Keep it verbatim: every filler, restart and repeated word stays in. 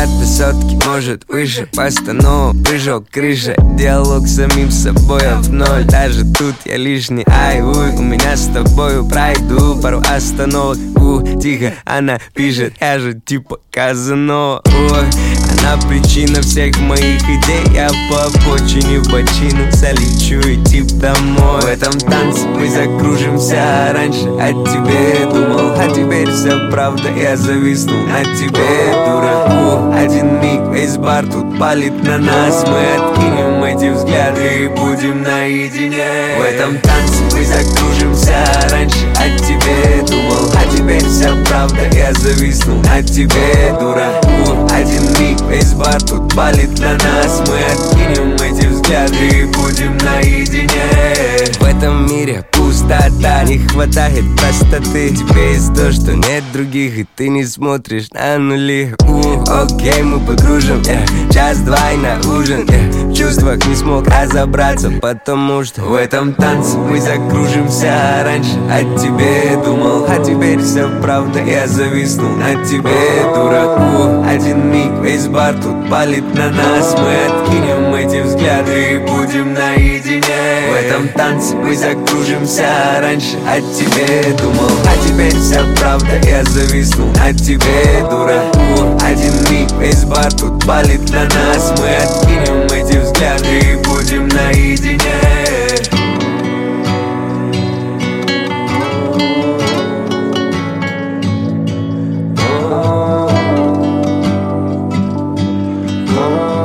до сотки, может выше. Постанова, прыжок, крыша. Диалог с самим собой, а в ноль. Даже тут я лишний, ай, уй. У меня с тобою пройду пару остановок. У, тихо, она пишет, я же типа Казанова. Ой, она причина всех моих идей. Я по обочине в бочину залечу и тип домой. В этом танце мы закружимся. Раньше о тебе думал, а теперь вся правда. Я зависнул на тебе, дураку. Один миг, весь бар тут палит на нас. Мы откинем эти взгляды и будем наедине. В этом танце мы закружимся. Раньше о тебе думал, а теперь вся правда. Я зависнул на тебе, дураку. Один миг, весь бар тут палит на нас. Мы откинем эти взгляды и будем наедине. В этом мире пустота, не хватает простоты. Тебе есть то, что нет других, и ты не смотришь на нули. У, окей, мы погружим, yeah. Час-два и на ужин, yeah. В чувствах не смог разобраться, потому что в этом танце мы закружимся. Раньше о тебе думал, а теперь вся правда. Я зависнул на тебе, дураку. Один миг, весь бар тут палит на нас. Мы откинем эти взгляды и будем наедине. В этом танце мы закружимся. Раньше о тебе думал, а теперь вся правда. Я зависнул на тебе, дураку. Один миг, весь бар тут палит на нас. Мы откинем эти взгляды и будем наедине. Oh